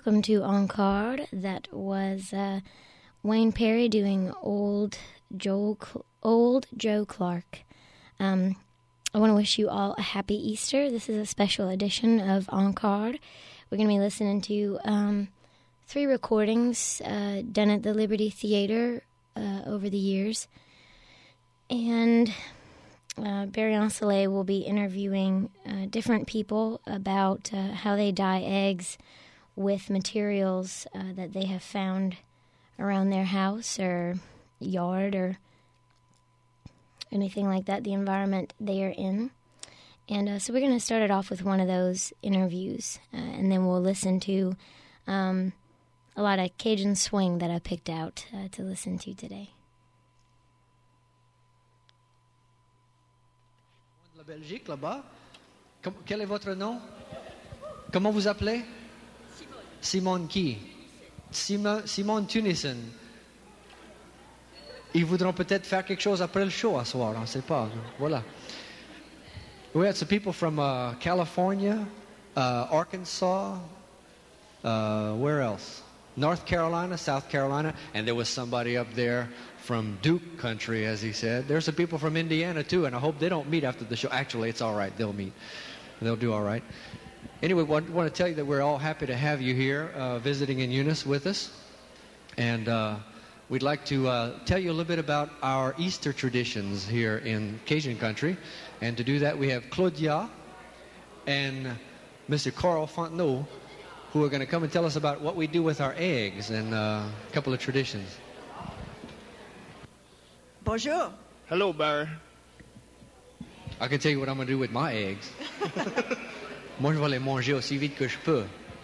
welcome to Encore. That was Wayne Perry doing Old Joe Clark. I want to wish you all a happy Easter. This is a special edition of Encore. We're going to be listening to 3 recordings done at the Liberty Theater over the years. And Barry Ancelet will be interviewing different people about how they dye eggs with materials that they have found around their house or yard or anything like that, the environment they are in. And so we're going to start it off with one of those interviews, and then we'll listen to a lot of Cajun swing that I picked out to listen to today. La Belgique, là-bas. Quel est votre nom? Comment vous appelez? Simone qui? Simone Tunison. Ils voudront peut-être faire quelque chose après le show à soir, on ne sait pas. Voilà. We had some people from California, Arkansas, where else? North Carolina, South Carolina, and there was somebody up there from Duke country, as he said. There's some people from Indiana, too, and I hope they don't meet after the show. Actually, it's all right. They'll meet. They'll do all right. Anyway, I want to tell you that we're all happy to have you here visiting in Eunice with us. And we'd like to tell you a little bit about our Easter traditions here in Cajun country. And to do that, we have Claudia and Mr. Carl Fontenot, who are going to come and tell us about what we do with our eggs and a couple of traditions. Bonjour. Hello, Barry. I can tell you what I'm going to do with my eggs. Moi, je vais les manger aussi vite que je peux.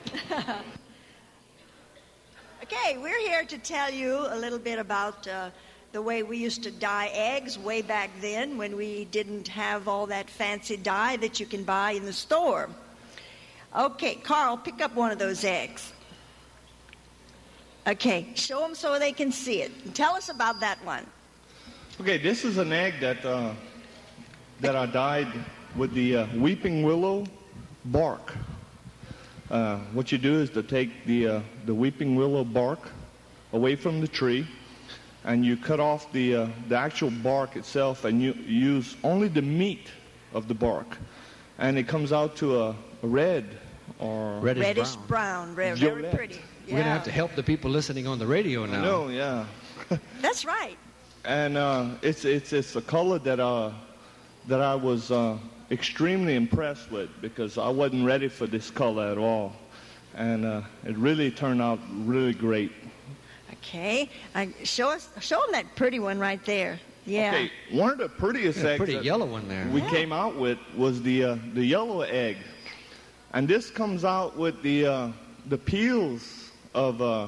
Okay, we're here to tell you a little bit about the way we used to dye eggs way back then when we didn't have all that fancy dye that you can buy in the store. Okay, Carl, pick up one of those eggs. Okay, show them so they can see it. And tell us about that one. Okay, this is an egg that I dyed with the weeping willow bark. What you do is to take the weeping willow bark away from the tree, and you cut off the actual bark itself, and you use only the meat of the bark, and it comes out to a red or reddish brown, very pretty. We're going to have to help the people listening on the radio now. No, yeah. That's right. And it's a color that I was extremely impressed with, because I wasn't ready for this color at all, and it really turned out really great. Okay, show them that pretty one right there. Yeah. Okay, one of the prettiest eggs, pretty yellow one there. We came out with was the yellow egg, and this comes out with the peels of the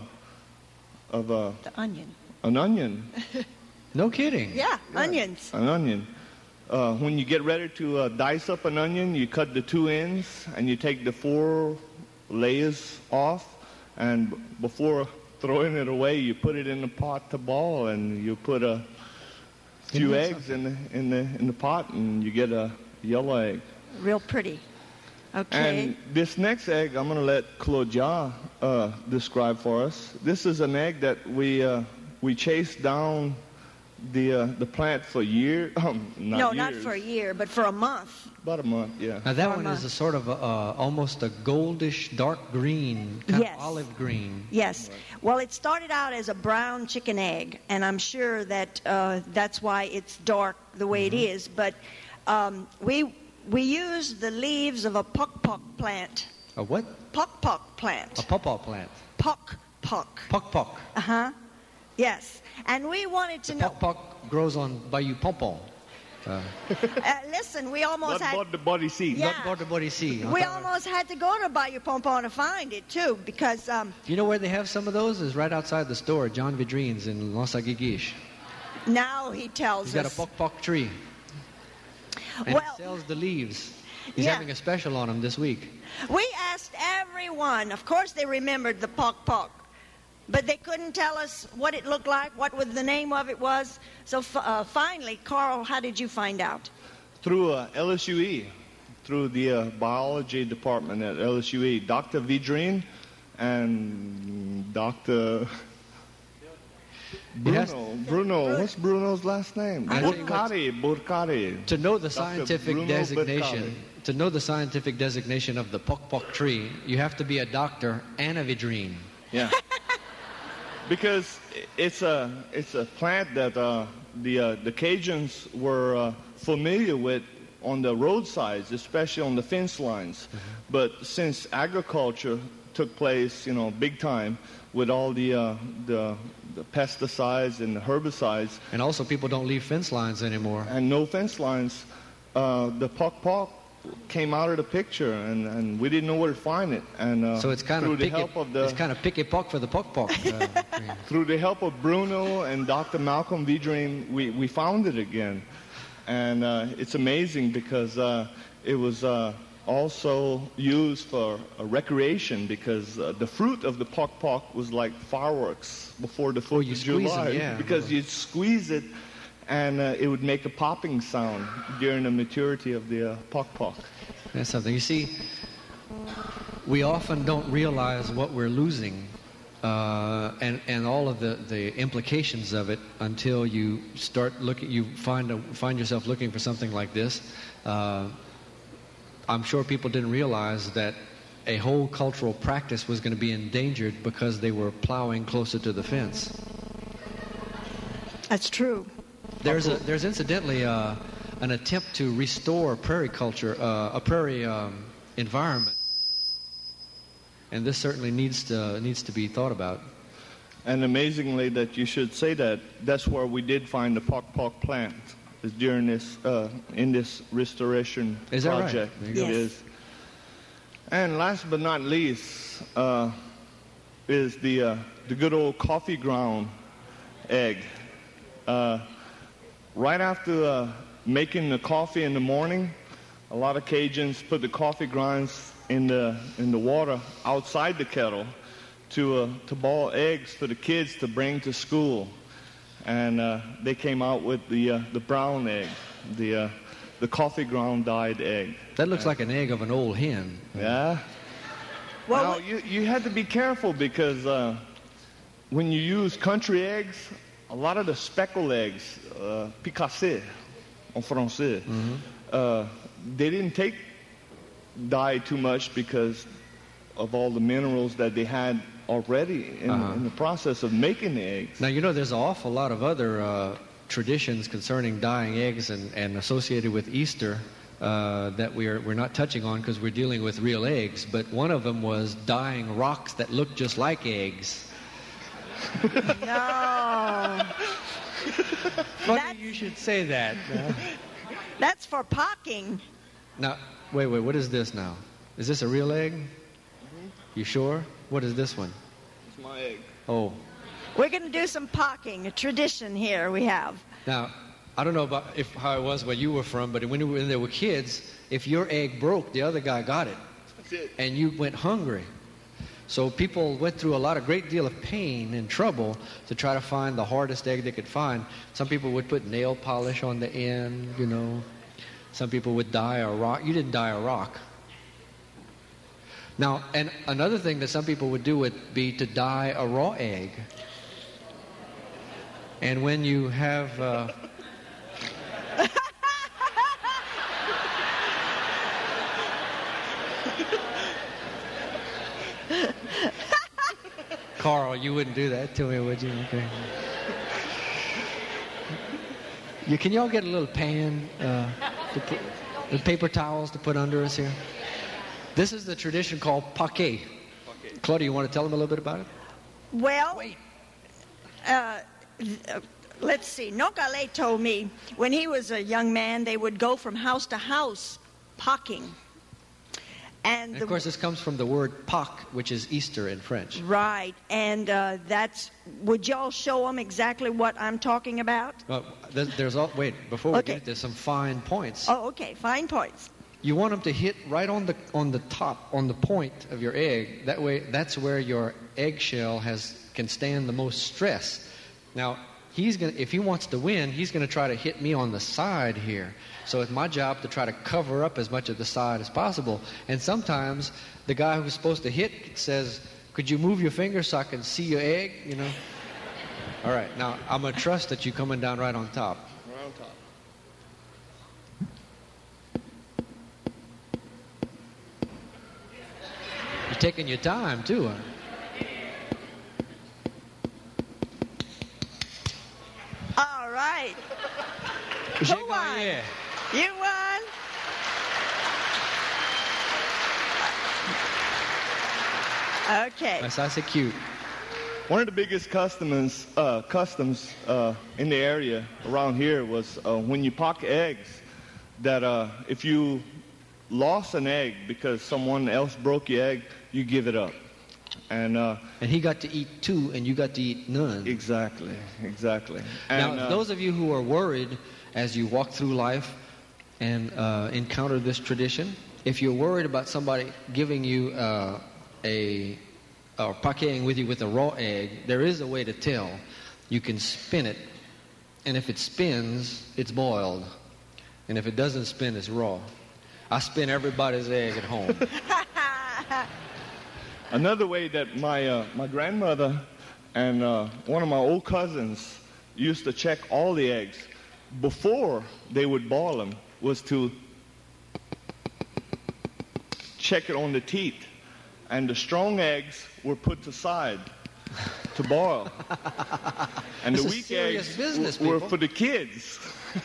onion. An onion. No kidding. Yeah, onions. An onion. When you get ready to dice up an onion, you cut the 2 ends, and you take the 4 layers off, and before throwing it away, you put it in the pot to boil, and you put a few eggs in the pot, and you get a yellow egg. Real pretty. Okay. And this next egg, I'm going to let Claudia describe for us. This is an egg that we chased down the plant for a year. Not for a year, but for a month. About a month, yeah. Now that one is a sort of almost a goldish dark green, kind of olive green. Yes. Right. Well, it started out as a brown chicken egg, and I'm sure that that's why it's dark the way it is. But we use the leaves of a pok-pok plant. A what? Pok-pok plant. A pawpaw plant. Pok-pok. Pok-pok. Uh-huh. Yes. And we wanted to know... Pok-pok grows on Bayou Pompon. Listen, we almost had... Not the body seed. Yeah. Not the body seed. We almost had to go to Bayou Pompon to find it, too, because... You know where they have some of those? Is right outside the store, John Vidrine's in L'Anse-à-Guiguiche. Now he tells He's got a pok-pok tree. And he sells the leaves. He's having a special on them this week. We asked everyone. Of course they remembered the pok-pok. But they couldn't tell us what it looked like, what the name of it was. So finally, Carl, how did you find out? Through LSUE, through the biology department at LSUE. Dr. Vidrine and Dr. Yes. Bruno, what's Bruno's last name? I tell you what, Burkari. To know the Dr. scientific Bruno designation, to know the scientific designation of the pok tree, you have to be a doctor and a vedrine. Yeah. Because it's a plant that the Cajuns were familiar with on the roadsides, especially on the fence lines. Mm-hmm. But since agriculture took place, big time with all the pesticides and the herbicides, And also, people don't leave fence lines anymore. and no fence lines, the pok came out of the picture, and we didn't know where to find it. And So it's kind through of the picky, help of the it's kind of picky pock for the pok. through the help of Bruno and Dr. Malcolm Vedrine, we found it again. And it's amazing because it was also used for recreation, because the fruit of the pok was like fireworks before the 4th you of squeeze July. them, yeah. Because you'd squeeze it and it would make a popping sound during the maturity of the pok. That's something. You see, we often don't realize what we're losing and all of the implications of it until you start looking. You find yourself looking for something like this. I'm sure people didn't realize that a whole cultural practice was going to be endangered because they were plowing closer to the fence. That's true. There's incidentally an attempt to restore prairie culture, a prairie environment, and this certainly needs to be thought about. And amazingly, that you should say that, that's where we did find the pok plant, is during this in this restoration Is that right? project. There you go. It is. And last but not least is the good old coffee ground egg. Right after making the coffee in the morning, a lot of Cajuns put the coffee grounds in the water outside the kettle to boil eggs for the kids to bring to school, and they came out with the brown egg, the coffee ground dyed egg. That looks like an egg of an old hen. Yeah. Well, Now you had to be careful because when you use country eggs, a lot of the speckled eggs, picassé en français, they didn't take dye too much because of all the minerals that they had already in the process of making the eggs. Now, there's an awful lot of other traditions concerning dyeing eggs and associated with Easter that we're not touching on because we're dealing with real eggs. But one of them was dyeing rocks that look just like eggs. no. Funny you should say that. That's for pocking. Now, wait, what is this now? Is this a real egg? You sure? What is this one? It's my egg. Oh. We're going to do some pocking, a tradition here we have. Now, I don't know about how it was where you were from, but when there were kids, if your egg broke, the other guy got it. That's it. And you went hungry. So people went through a great deal of pain and trouble to try to find the hardest egg they could find. Some people would put nail polish on the end, Some people would dye a rock. You didn't dye a rock. Now, and another thing that some people would do would be to dye a raw egg. And when you have... Carl, you wouldn't do that to me, would you? Okay. Can y'all get a little pan, the paper towels to put under us here? This is the tradition called paquet. Claudia, you want to tell them a little bit about it? Well, let's see. Nogale told me when he was a young man, they would go from house to house pocking. And of course, this comes from the word Pâques, which is Easter in French. Right, and would y'all show them exactly what I'm talking about? Well, wait, before we get it, there's some fine points. Oh, okay, fine points. You want them to hit right on the top, on the point of your egg. That way, that's where your eggshell can stand the most stress. Now, if he wants to win, he's going to try to hit me on the side here. So it's my job to try to cover up as much of the side as possible. And sometimes the guy who's supposed to hit says, Could you move your finger so I can see your egg, you know? All right, now I'm going to trust that you're coming down right on top. Right on top. You're taking your time, too, huh? All right. J'ai Who won? gagné. You won. Okay. Ça, c'est cute. One of the biggest customs in the area around here was when you pack eggs, that if you lost an egg because someone else broke your egg, you give it up. And he got to eat 2 and you got to eat none. exactly. And, Now, those of you who are worried as you walk through life and encounter this tradition, if you're worried about somebody giving you or paqueting with you with a raw egg, there is a way to tell. You can spin it, and if it spins, it's boiled. And if it doesn't spin, it's raw. I spin everybody's egg at home. Another way that my grandmother and one of my old cousins used to check all the eggs before they would boil them was to check it on the teeth. And the strong eggs were put aside to boil. And This the is weak serious eggs business, were people. for the kids.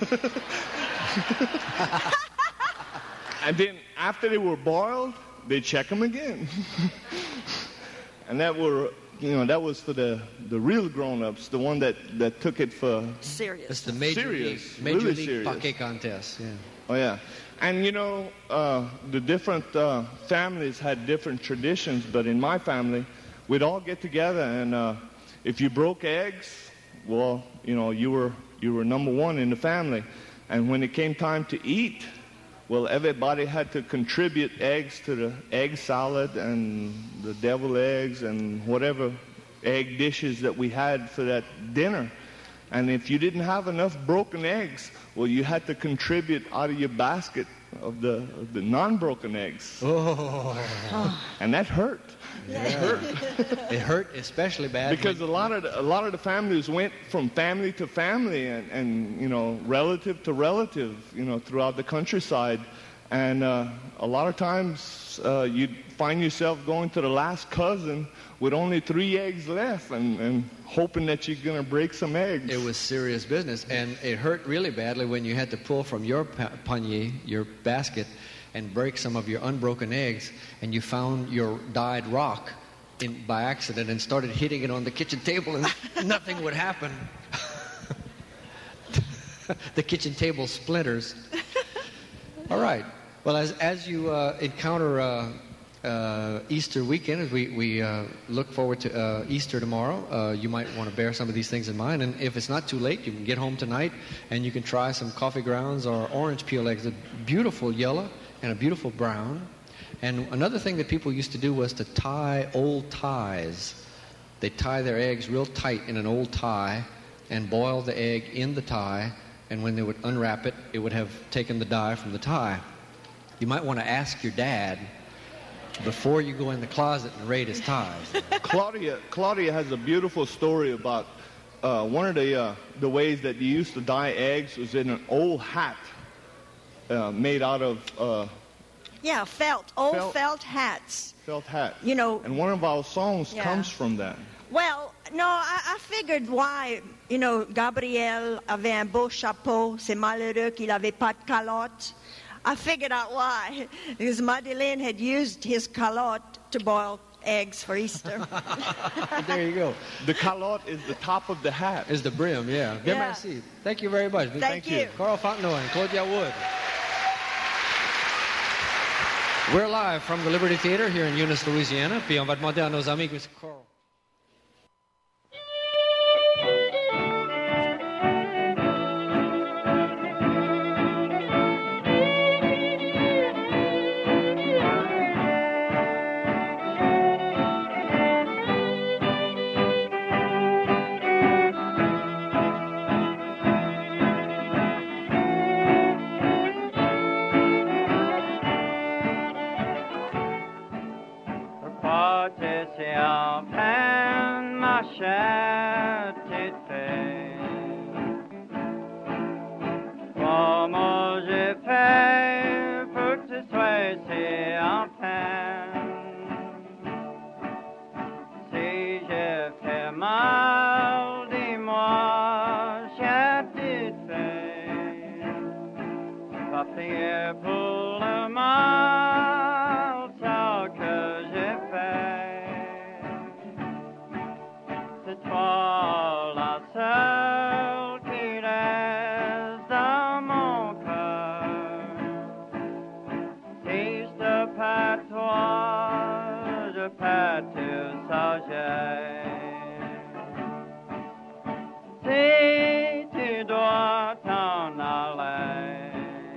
And then after they were boiled, they check them again. And that was for the real grown-ups, the one that took it for Serious. It's the Major Serious, League, Major really League serious. paquet contest. Yeah. Oh, yeah. And, the different families had different traditions, but in my family, we'd all get together, and if you broke eggs, well, you were number one in the family. And when it came time to eat, well, everybody had to contribute eggs to the egg salad and the deviled eggs and whatever egg dishes that we had for that dinner. And if you didn't have enough broken eggs, well, you had to contribute out of your basket of the non-broken eggs. Oh. And that hurt. It hurt especially bad. Because a lot of the families went from family to family and relative to relative, throughout the countryside. And a lot of times you'd find yourself going to the last cousin with only 3 eggs left and hoping that you're going to break some eggs. It was serious business, and it hurt really badly when you had to pull from your panier, your basket, and break some of your unbroken eggs, and you found your dyed rock by accident and started hitting it on the kitchen table, and nothing would happen. The kitchen table splinters. All right. Well, as you encounter Easter weekend, as we look forward to Easter tomorrow, you might want to bear some of these things in mind. And if it's not too late, you can get home tonight and you can try some coffee grounds or orange peel eggs. A beautiful yellow and a beautiful brown. And another thing that people used to do was to tie old ties. They tie their eggs real tight in an old tie and boil the egg in the tie. And when they would unwrap it, it would have taken the dye from the tie. You might want to ask your dad before you go in the closet and raid his ties. Claudia has a beautiful story about one of the ways that you used to dye eggs was in an old hat made out of felt hats. Felt hat. And one of our songs comes from that. Well, no, I figured why, Gabriel avait un beau chapeau, c'est malheureux qu'il avait pas de calotte. I figured out why, because Madeleine had used his calotte to boil eggs for Easter. There you go. The calotte is the top of the hat. Is the brim, yeah. Bien merci. Thank you very much. Thank you. Carl Fontenot and Claudia Wood. We're live from the Liberty Theater here in Eunice, Louisiana. Puis on va demander à nos amis, Mr. Carl. Potassium. prière pour le mal, ce que j'ai fait. C'est toi la seule qui reste dans mon cœur. Si je perds toi, je perds toute sagesse. Si tu dois t'en aller,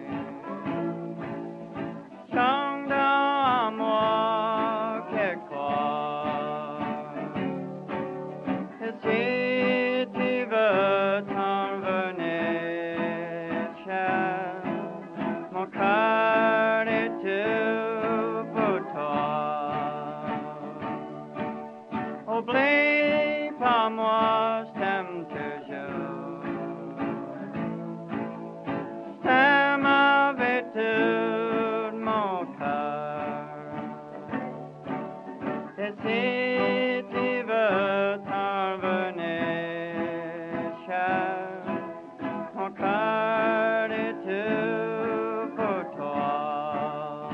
chante à moi quelquefois. Et si tu veux t'en venir, cher, mon cœur est tout pour toi. Oublie pas moi, je t'aime toujours. Je t'aime avec tout mon cœur. Et si tu veux t'en venir, cher, mon cœur est tout pour toi.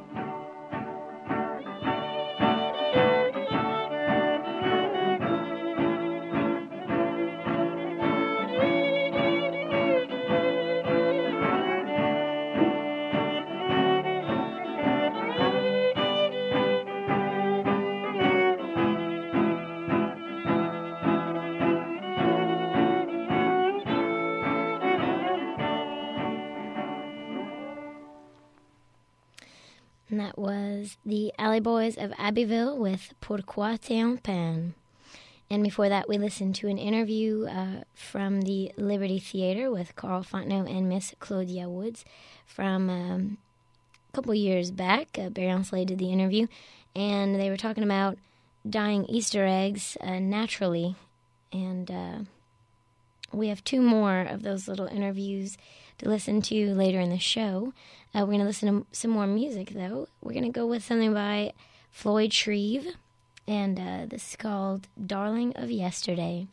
And that was the Alley Boys of Abbeville with Pourquoi t'en peine. And before that, we listened to an interview from the Liberty Theater with Carl Fontenot and Miss Claudia Woods from a couple years back. Barry Onsley did the interview, and they were talking about dyeing Easter eggs naturally. And we have two more of those little interviews to listen to later in the show. We're going to listen to some more music, though. We're going to go with something by Floyd Shreve, and this is called Darling of Yesterday.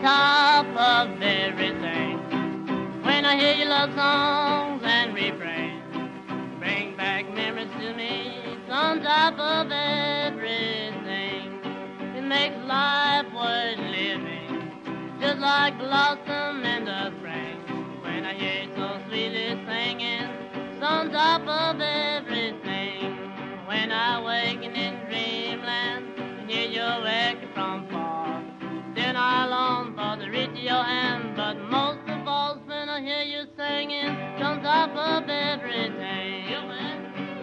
top of everything. When I hear your love songs and refrains, bring back memories to me. It's on top of everything. It makes life worth living, just like blossom in the spring. When I hear you so sweetly singing, it's on top of everything. When I waken in dreamland and hear your echo from far, then I long for the reach of your hand. But most of all, when I hear you singing, it's on top of everything. Yeah, man.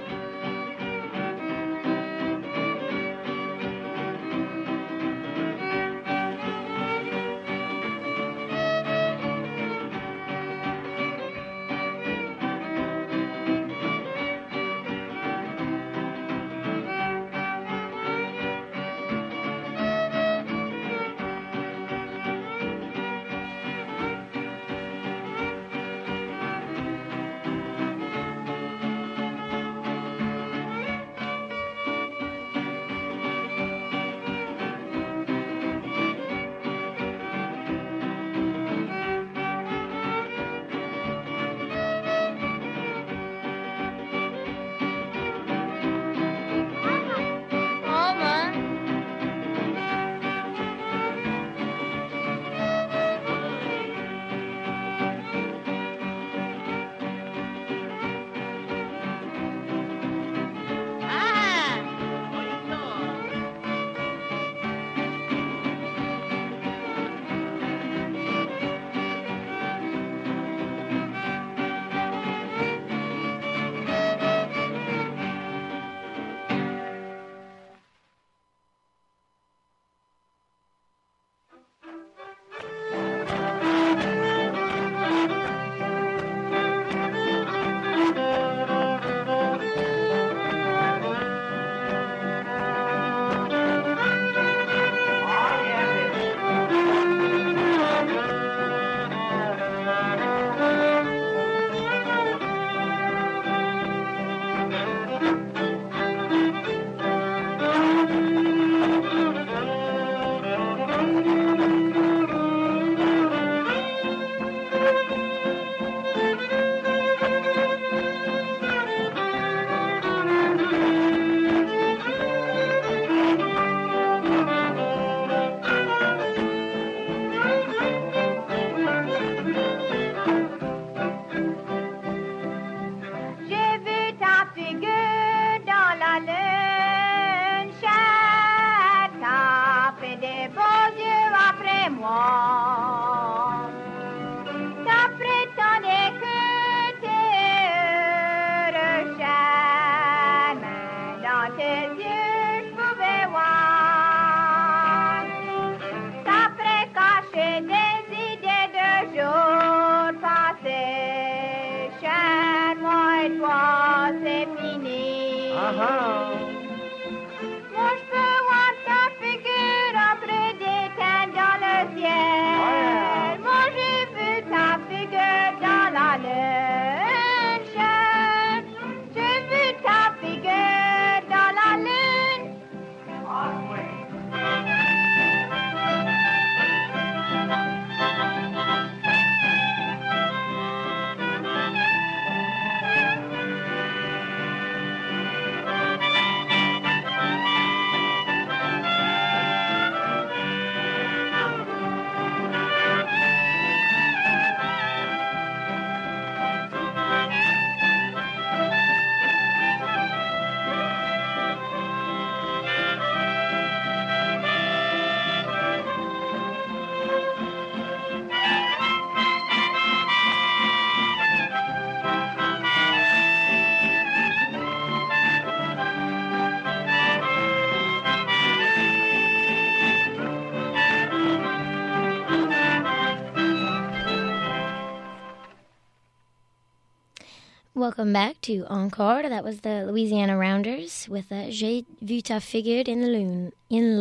Welcome back to Encore. That was the Louisiana Rounders with J'ai vu ta figure in the lune,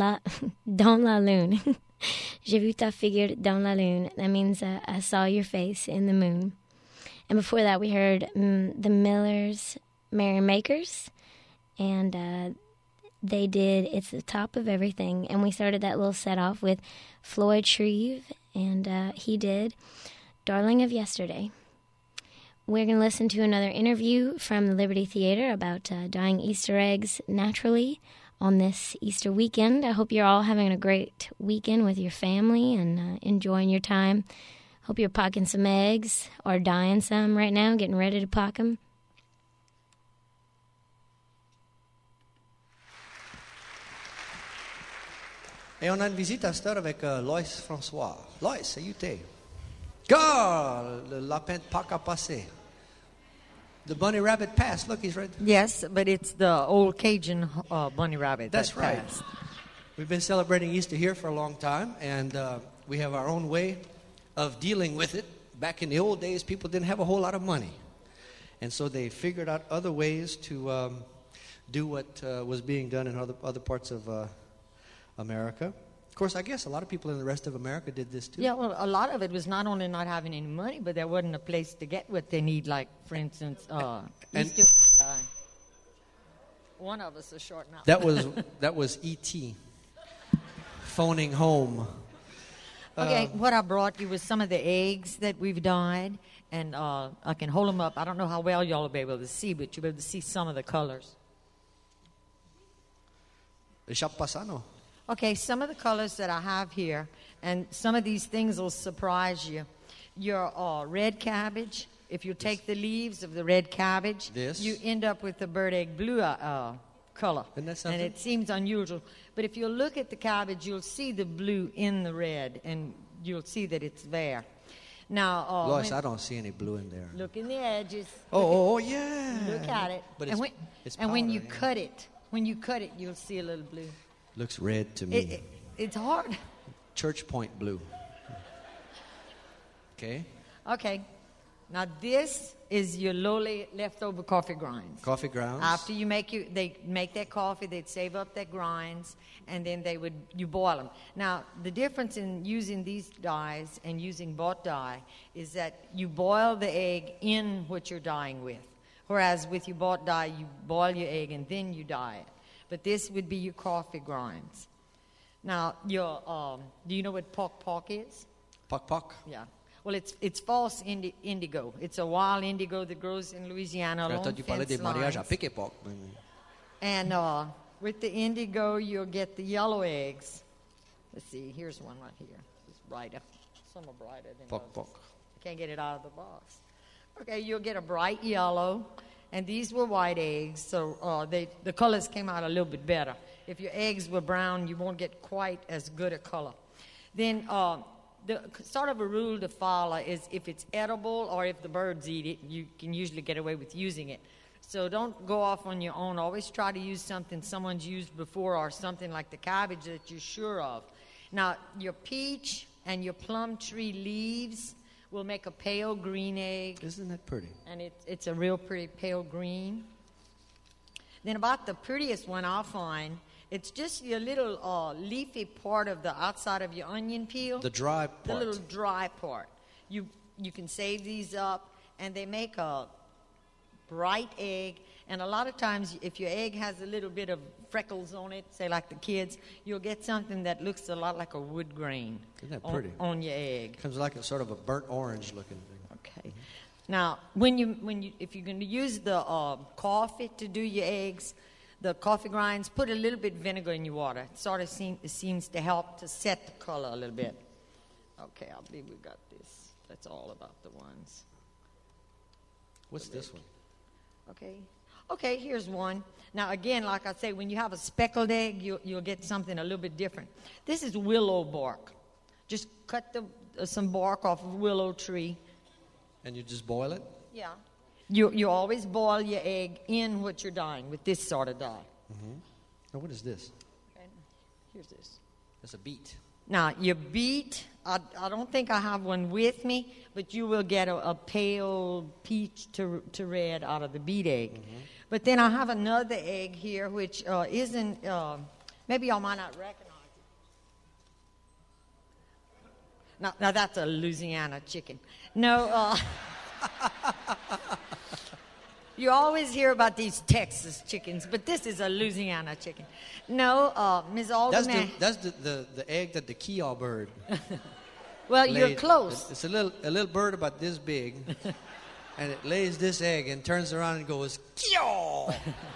dans la lune. J'ai vu ta figure dans la lune. That means I saw your face in the moon. And before that, we heard the Millers Merrymakers, and they did It's the Top of Everything. And we started that little set off with Floyd Shreve and he did Darling of Yesterday. We're going to listen to another interview from the Liberty Theater about dyeing Easter eggs naturally on this Easter weekend. I hope you're all having a great weekend with your family and enjoying your time. Hope you're pocking some eggs or dyeing some right now, getting ready to pock them. Et on a une visite à cette heure avec Lois François. Lois, saluté. God, le lapin de Pâques a passé. The bunny rabbit passed. Look, he's right. Yes, but it's the old Cajun bunny rabbit. That's that right. passed. We've been celebrating Easter here for a long time, and we have our own way of dealing with it. Back in the old days, people didn't have a whole lot of money. And so they figured out other ways to do what was being done in other parts of America. Of course, I guess a lot of people in the rest of America did this too. Yeah, well, a lot of it was not only not having any money, but there wasn't a place to get what they need. Like, for instance, Easter. One of us is short now. That was E.T. phoning home. Okay, what I brought you was some of the eggs that we've dyed, and I can hold them up. I don't know how well y'all will be able to see, but you'll be able to see some of the colors. Okay, some of the colors that I have here, and some of these things will surprise you. Your red cabbage, if you take the leaves of the red cabbage, you end up with the bird egg blue color. Isn't that something? And it seems unusual. But if you look at the cabbage, you'll see the blue in the red, and you'll see that it's there. Now, Lois, I don't see any blue in there. Look in the edges. Oh, yeah. Look at it. But it's when you powder, cut it, you'll see a little blue. Looks red to me. It's hard. Church Point blue. Okay. Okay. Now this is your lowly leftover coffee grinds. Coffee grounds. After they make their coffee, they'd save up their grinds, and then you boil them. Now the difference in using these dyes and using bought dye is that you boil the egg in what you're dyeing with, whereas with your bought dye you boil your egg and then you dye it. But this would be your coffee grinds. Now, do you know what pock is? Pock. Yeah. Well, it's false indigo. It's a wild indigo that grows in Louisiana along fence lines. And with the indigo, you'll get the yellow eggs. Let's see. Here's one right here. It's brighter. Some are brighter than Pock. I can't get it out of the box. Okay, you'll get a bright yellow. And these were white eggs, so the colors came out a little bit better. If your eggs were brown, you won't get quite as good a color. Then the sort of a rule to follow is if it's edible or if the birds eat it, you can usually get away with using it. So don't go off on your own. Always try to use something someone's used before or something like the cabbage that you're sure of. Now, your peach and your plum tree leaves will make a pale green egg. Isn't that pretty? And it's a real pretty pale green. Then about the prettiest one I'll find, it's just your little leafy part of the outside of your onion peel. The dry part. The little dry part. You can save these up, and they make a bright egg. And a lot of times, if your egg has a little bit of freckles on it, say like the kids, you'll get something that looks a lot like a wood grain. Isn't that pretty? On your egg. Comes like a sort of a burnt orange looking thing. Okay. Now, if you're going to use the coffee to do your eggs, the coffee grinds, put a little bit vinegar in your water. It sort of seems to help to set the color a little bit. Okay, I believe we got this. That's all about the ones. What's this one? Okay, here's one. Now, again, like I say, when you have a speckled egg, you'll get something a little bit different. This is willow bark. Just cut some bark off of a willow tree. And you just boil it? Yeah. You always boil your egg in what you're dyeing with this sort of dye. Mm-hmm. Now, what is this? Okay. Here's this. That's a beet. Now, your beet, I don't think I have one with me, but you will get a pale peach to red out of the beet egg. Mm-hmm. But then I have another egg here, which isn't, maybe y'all might not recognize it. Now that's a Louisiana chicken. No, you always hear about these Texas chickens, but this is a Louisiana chicken. No, Ms. Alderman. That's the egg that the Kiowa bird. Well, you're laid- close. It's a little bird about this big, and it lays this egg and turns around and goes, "Kyo!"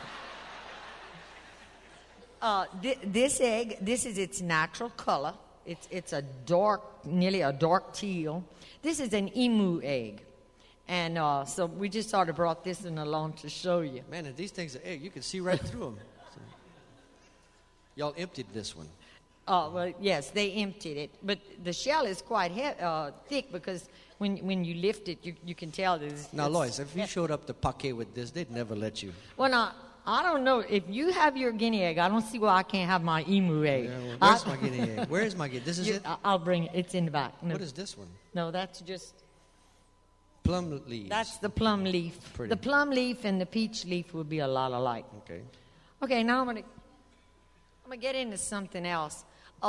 This egg, this is its natural color. It's a dark, nearly a dark teal. This is an emu egg. And so we just sort of brought this one along to show you. Man, if these things are egg, you can see right through them. Y'all emptied this one. Well, yes, they emptied it. But the shell is quite thick because when you lift it, you can tell there's... Now, Lois, if you showed up to Paquet with this, they'd never let you. Well, now, I don't know. If you have your guinea egg, I don't see why I can't have my emu egg. Yeah, well, where's my guinea egg? Where is my guinea? This is it? I'll bring it. It's in the back. No, What is this one? no, that's just... Plum leaves. That's the plum leaf. Pretty. The plum leaf and the peach leaf would be a lot alike. Okay. Okay, now I'm gonna get into something else.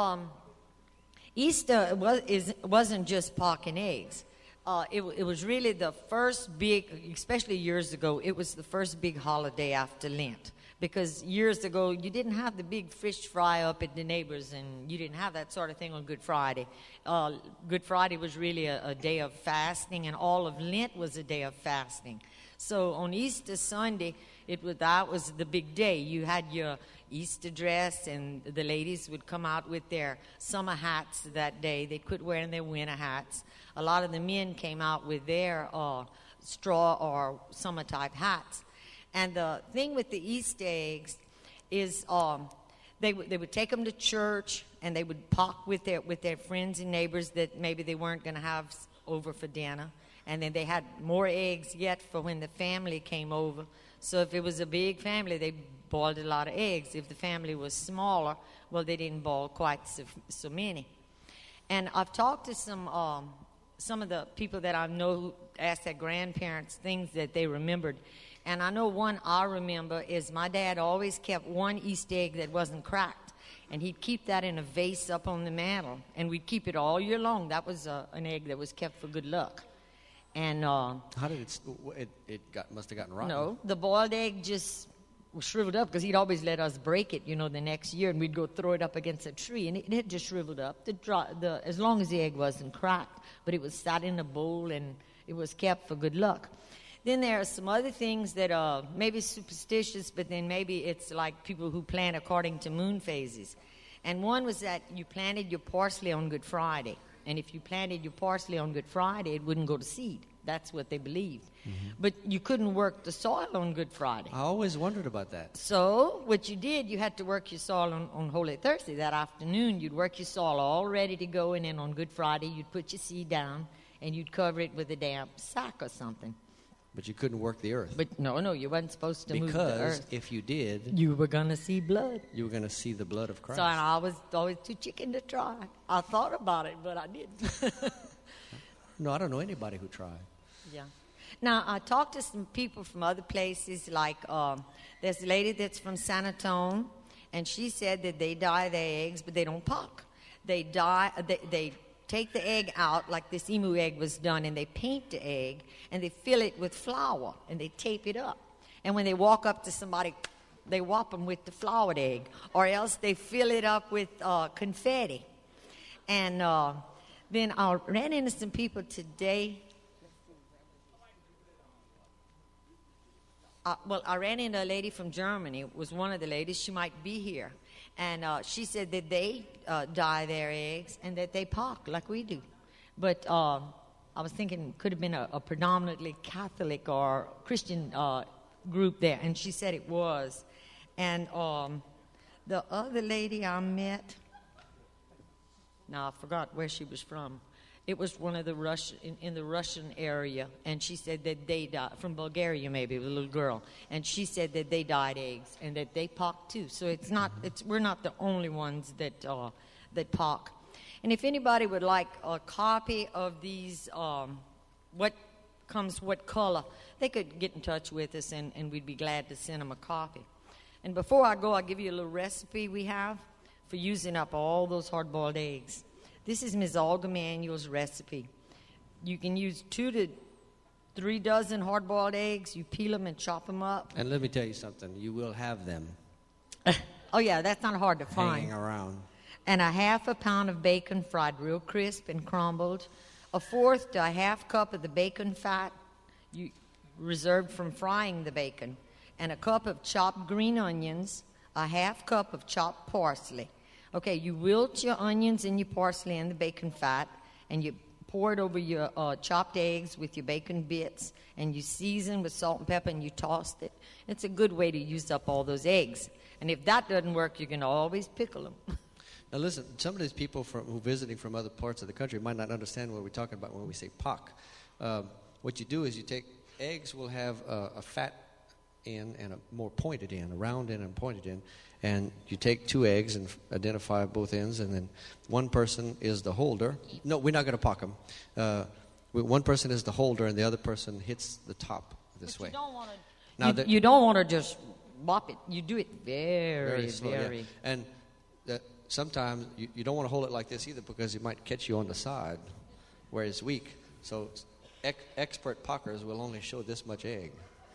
Easter wasn't just pocking eggs. It was really the first big, especially years ago, it was the first big holiday after Lent. Because years ago, you didn't have the big fish fry up at the neighbors, and you didn't have that sort of thing on Good Friday. Good Friday was really a day of fasting, and all of Lent was a day of fasting. So on Easter Sunday, that was the big day. You had your Easter dress, and the ladies would come out with their summer hats that day. They'd quit wearing their winter hats. A lot of the men came out with their straw or summer-type hats. And the thing with the Easter eggs is they would take them to church, and they would pock with their friends and neighbors that maybe they weren't going to have over for dinner. And then they had more eggs yet for when the family came over. So if it was a big family, they boiled a lot of eggs. If the family was smaller, well, they didn't boil quite so many. And I've talked to some of the people that I know who asked their grandparents things that they remembered. And I know one I remember is my dad always kept one Easter egg that wasn't cracked. And he'd keep that in a vase up on the mantle. And we'd keep it all year long. That was an egg that was kept for good luck. And How did it must have gotten rotten? no, the boiled egg just shriveled up because he'd always let us break it, the next year. And we'd go throw it up against a tree. And it had just shriveled up, as long as the egg wasn't cracked. But it was sat in a bowl, and it was kept for good luck. Then there are some other things that are maybe superstitious, but then maybe it's like people who plant according to moon phases. And one was that you planted your parsley on Good Friday. And if you planted your parsley on Good Friday, it wouldn't go to seed. That's what they believed. Mm-hmm. But you couldn't work the soil on Good Friday. I always wondered about that. So what you did, you had to work your soil on Holy Thursday. That afternoon, you'd work your soil all ready to go, and then on Good Friday, you'd put your seed down, and you'd cover it with a damp sack or something. But you couldn't work the earth. But no, you weren't supposed to move the Because earth. if you did, You were going to see blood. you were going to see the blood of Christ. So I was always too chicken to try. I thought about it, but I didn't. No, I don't know anybody who tried. Yeah. Now, I talked to some people from other places, like there's a lady that's from San Antonio, and she said that they dye their eggs, but they don't pock. They take the egg out like this emu egg was done, and they paint the egg, and they fill it with flour, and they tape it up. And when they walk up to somebody, they whop them with the floured egg, or else they fill it up with confetti. And then I ran into some people today. I ran into a lady from Germany. It was one of the ladies. She might be here. And she said that they dye their eggs and that they pock like we do. But I was thinking it could have been a predominantly Catholic or Christian group there. And she said it was. And the other lady I met, now I forgot where she was from. It was one of the in the Russian area, and she said that they died from Bulgaria, maybe, a little girl, and she said that they dyed eggs and that they pock too. So we're not the only ones that pock. And if anybody would like a copy of these, what color, they could get in touch with us, and we'd be glad to send them a copy. And before I go, I'll give you a little recipe we have for using up all those hard-boiled eggs. This is Ms. Olga Manuel's recipe. You can use 2 to 3 dozen hard-boiled eggs. You peel them and chop them up. And let me tell you something. You will have them Oh, yeah, that's not hard to find. hanging around. and a half a pound of bacon fried real crisp and crumbled, a fourth to a half cup of the bacon fat you reserved from frying the bacon, and a cup of chopped green onions, a half cup of chopped parsley. Okay, you wilt your onions and your parsley in the bacon fat, and you pour it over your chopped eggs with your bacon bits, and you season with salt and pepper, and you toss it. It's a good way to use up all those eggs. And if that doesn't work, you can always pickle them. Now listen, some of these people who are visiting from other parts of the country might not understand what we're talking about when we say pak. What you do is you take eggs will have a fat end and a more pointed end, a round end and pointed end, and you take 2 eggs and identify both ends, and then one person is the holder. No, we're not going to pak them. One person is the holder, and the other person hits the top this way. You don't want to just bop it. You do it very slow, very. Yeah. And sometimes you don't want to hold it like this either, because it might catch you on the side where it's weak. So expert packers will only show this much egg.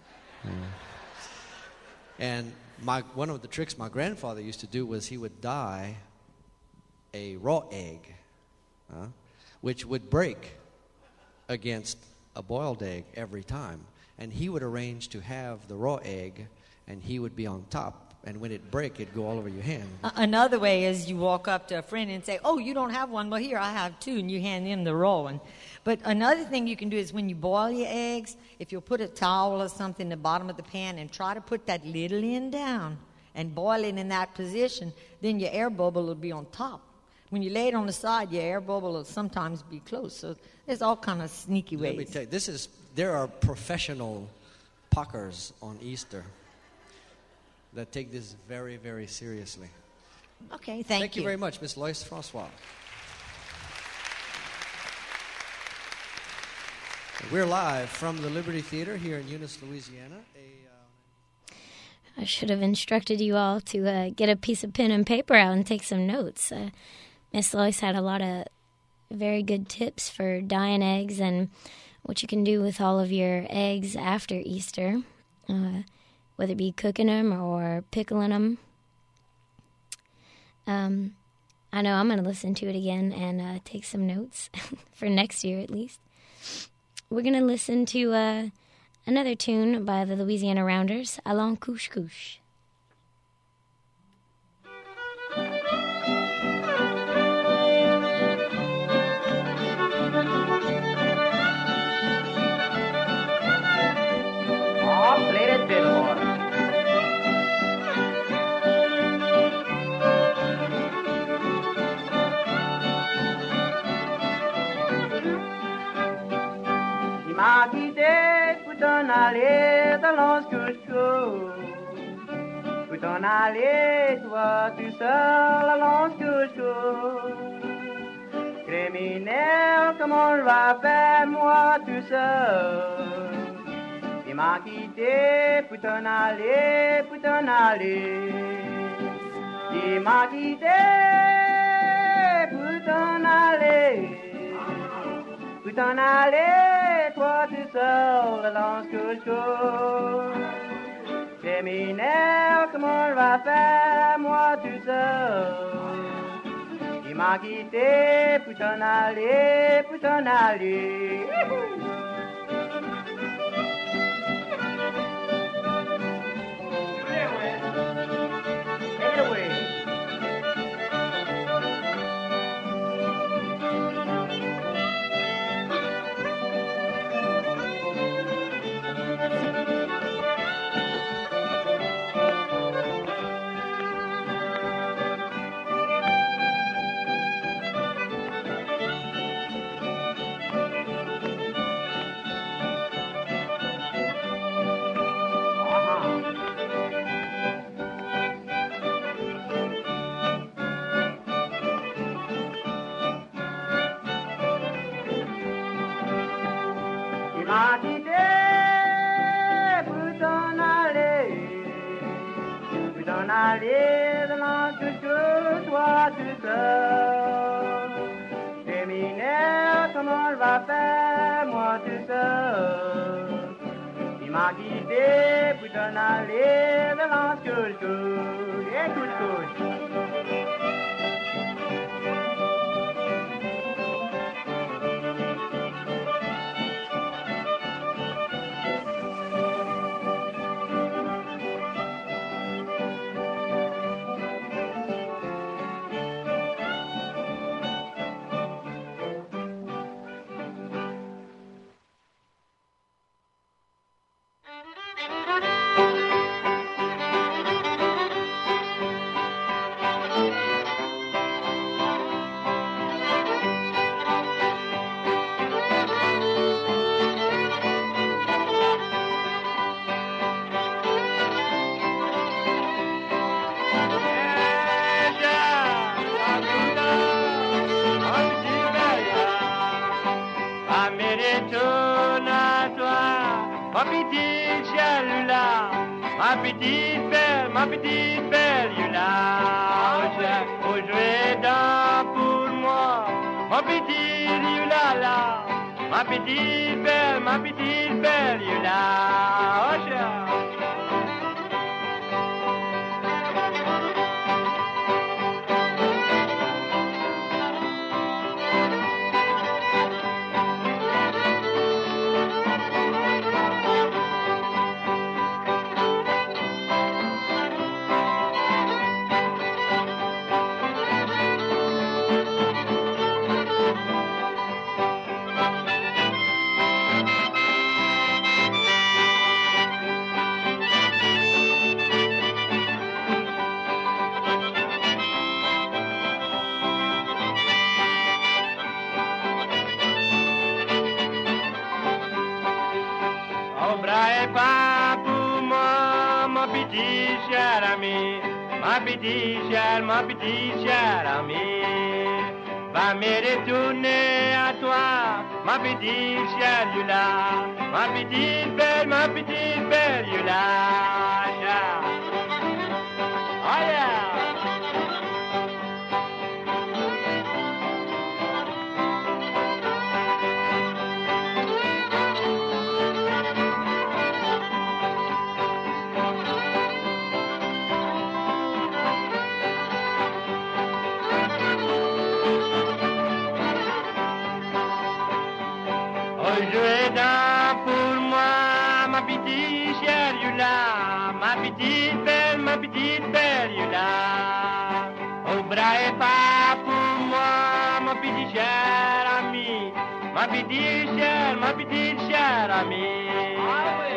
And one of the tricks my grandfather used to do was he would dye a raw egg, which would break against a boiled egg every time. And he would arrange to have the raw egg, and he would be on top. And when it break, it'd go all over your hand. Another way is you walk up to a friend and say, "Oh, you don't have one? Well, here, I have 2," and you hand them the raw one. But another thing you can do is when you boil your eggs, if you'll put a towel or something in the bottom of the pan and try to put that little end down and boil it in that position, then your air bubble will be on top. When you lay it on the side, your air bubble will sometimes be close. So there's all kind of sneaky ways. Let me tell you, there are professional packers on Easter that take this very, very seriously. Okay, Thank you very much, Miss Lois Francois. We're live from the Liberty Theater here in Eunice, Louisiana. I should have instructed you all to get a piece of pen and paper out and take some notes. Miss Lois had a lot of very good tips for dyeing eggs and what you can do with all of your eggs after Easter, whether it be cooking them or pickling them. I know I'm going to listen to it again and take some notes for next year at least. We're going to listen to another tune by the Louisiana Rounders, Allons Couche Couche. Oh, play that fiddle, boy. Il m'a quitté pour t'en aller dans l'anse-couche-couche. Pour t'en aller, toi, tout seul à l'anse-couche-couche. Criminel, comment je vais faire, moi, tout seul? Il m'a quitté pour t'en aller, pour t'en aller. Il m'a quitté pour t'en aller. Pour t'en aller, toi tout seul, dans ce couche-couche. Criminel, comment je vais faire, moi tout seul? Il m'a quitté pour t'en aller, pour t'en aller. Take it away. Il m'a quitté pour t'en aller de l'entre-couche, toi tout seul. Criminel, comment je vais faire, moi tout seul? Il m'a quitté pour t'en aller de l'entre-couche, et couche-couche. me retourne à toi, ma petite Chalula, ma petite belle Yula. Oh, jouez donc pour moi, ma petite Yula, ma petite belle Yula. Oh, pas pour moi, mon petit cher ami, mon petit cher ami. Va me retourner à toi, ma petite chère Yula, ma petite belle Yula. Oh yeah! Jouez donc pour moi, ma petite chère Yula, ma petite belle Yula. Oh, braille pas pour moi, mon petit cher ami, ma petite chère amie. Ah oui.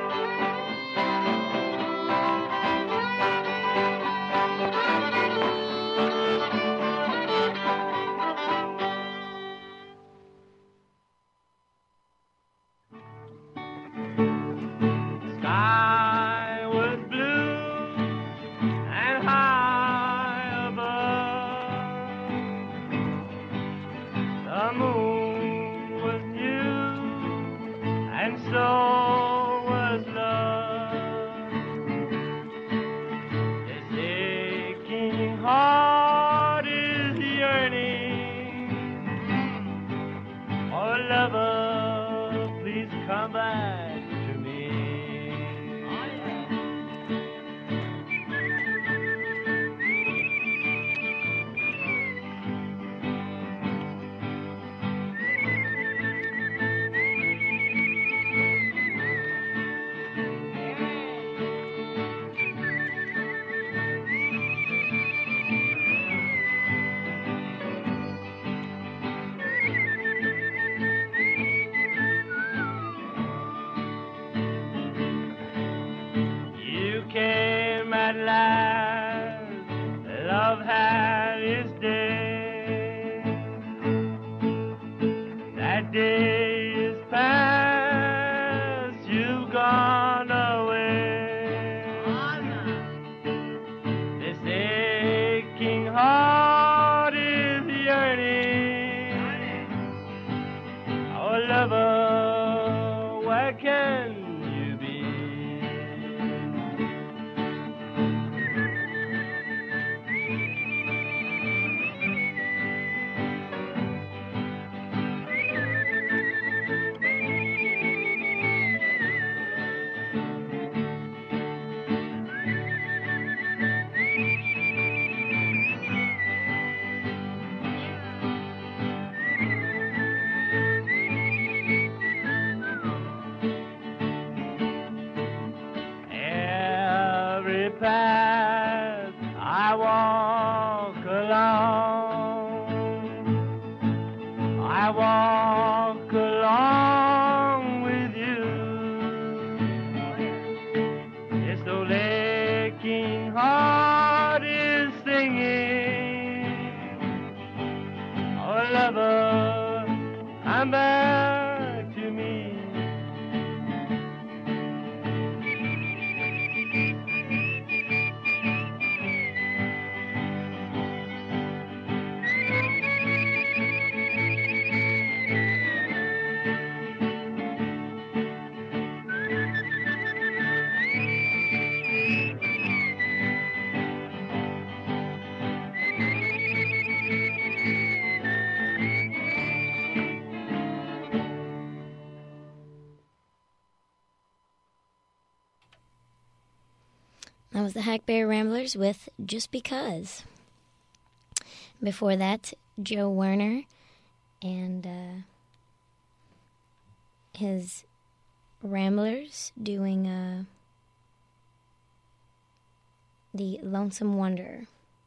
Path I walk along with you. This old aching heart is singing, oh lover, come back to me. That was the Hackberry Ramblers with Just Because. Before that, Joe Werner and his Ramblers doing the Lonesome Wonder.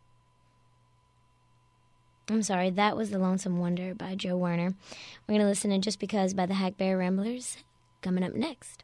I'm sorry, that was The Lonesome Wonder by Joe Werner. We're going to listen to Just Because by the Hackberry Ramblers coming up next.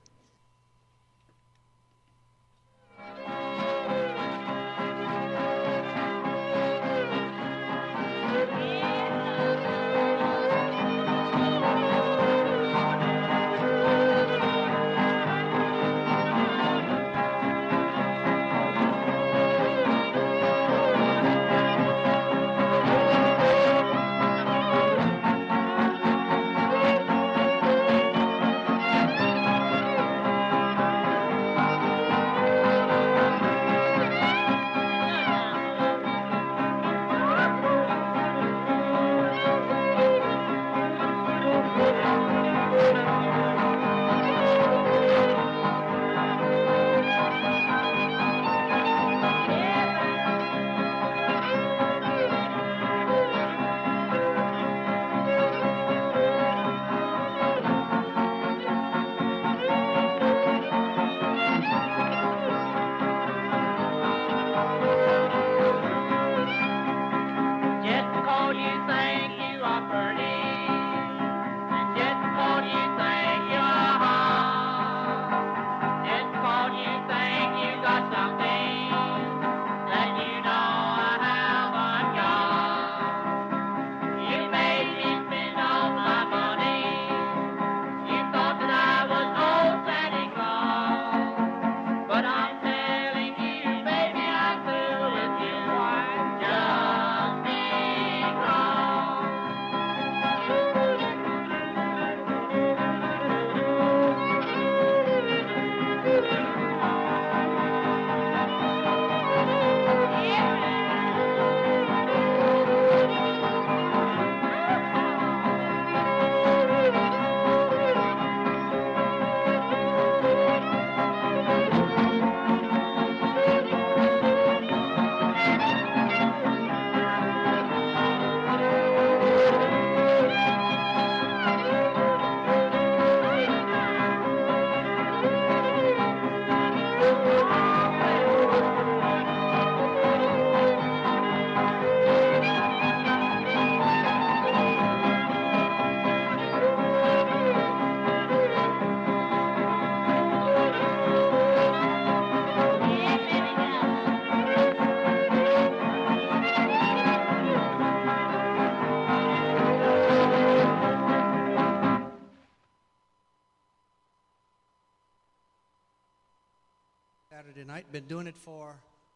Saturday night. Been doing it for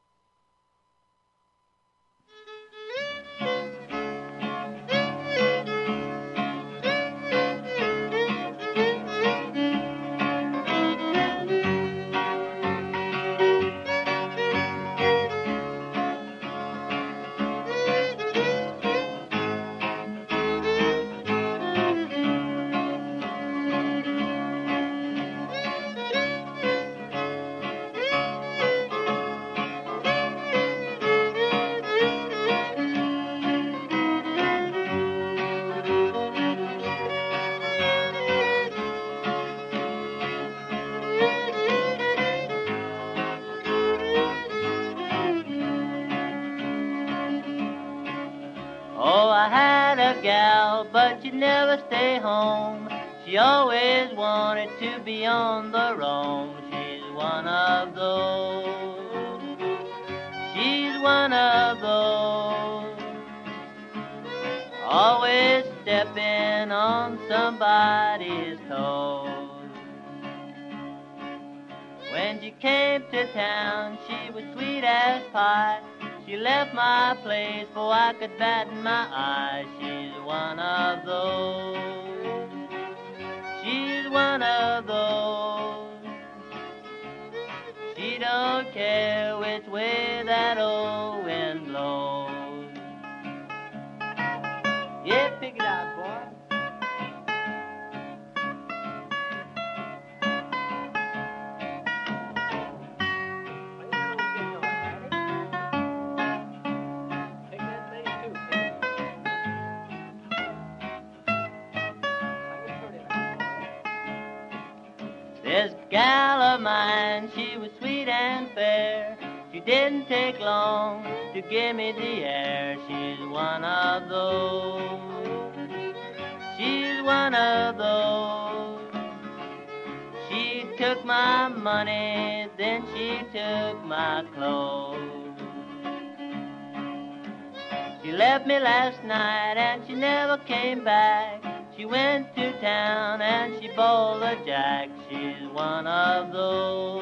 Oh, I had a gal, but she'd never stay home. She always wanted to be on the roam. She's one of those. She's one of those. Always stepping on somebody's toes. When she came to town, she was sweet as pie. She left my place before I could bat my eye. She's one of those. She's one of those. She don't care which way that old wind blows. Yeah, pick it out, boy. This gal of mine, she was sweet and fair. She didn't take long to give me the air. She's one of those. She's one of those. She took my money, then she took my clothes. She left me last night and she never came back. She went to town and she bowled a jack. She's one of those.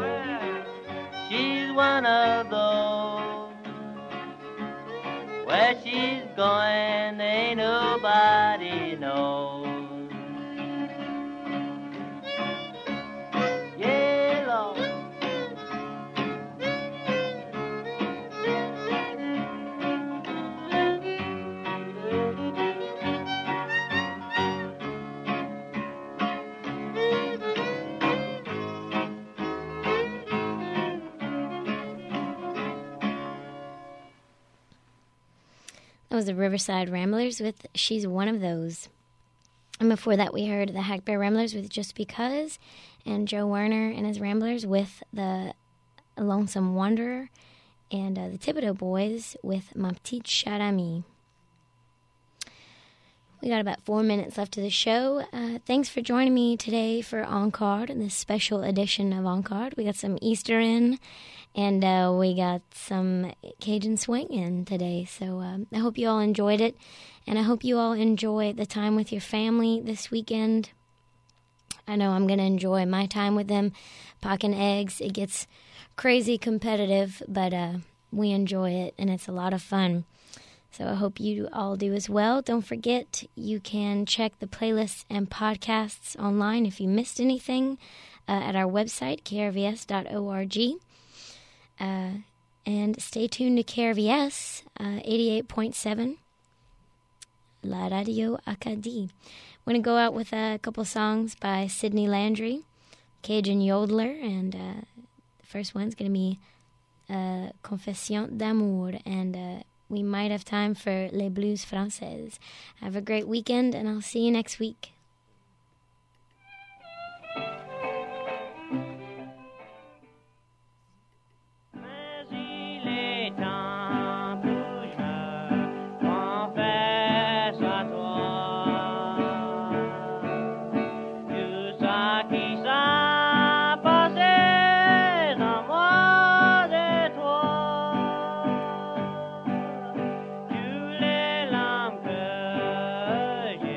She's one of those. Where she's going, ain't nobody knows. Yeah, Lord. That was the Riverside Ramblers with She's One of Those. And before that, we heard the Hackberry Ramblers with Just Because, and Joe Werner and his Ramblers with the Lonesome Wanderer, and the Thibodeau Boys with Ma Petite Chère Amie. We got about 4 minutes left of the show. Thanks for joining me today for Encore, this special edition of Encore. We got some Easter in, and we got some Cajun swing in today. So I hope you all enjoyed it, and I hope you all enjoy the time with your family this weekend. I know I'm going to enjoy my time with them, pocking eggs. It gets crazy competitive, but we enjoy it, and it's a lot of fun. So I hope you all do as well. Don't forget, you can check the playlists and podcasts online if you missed anything at our website, krvs.org. And stay tuned to KRVS 88.7, La Radio Acadie. We're going to go out with a couple songs by Sidney Landry, Cajun Yodeler, and the first one's going to be Confession d'amour, and we might have time for Les Blues Françaises. Have a great weekend, and I'll see you next week.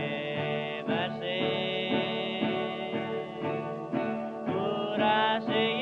I say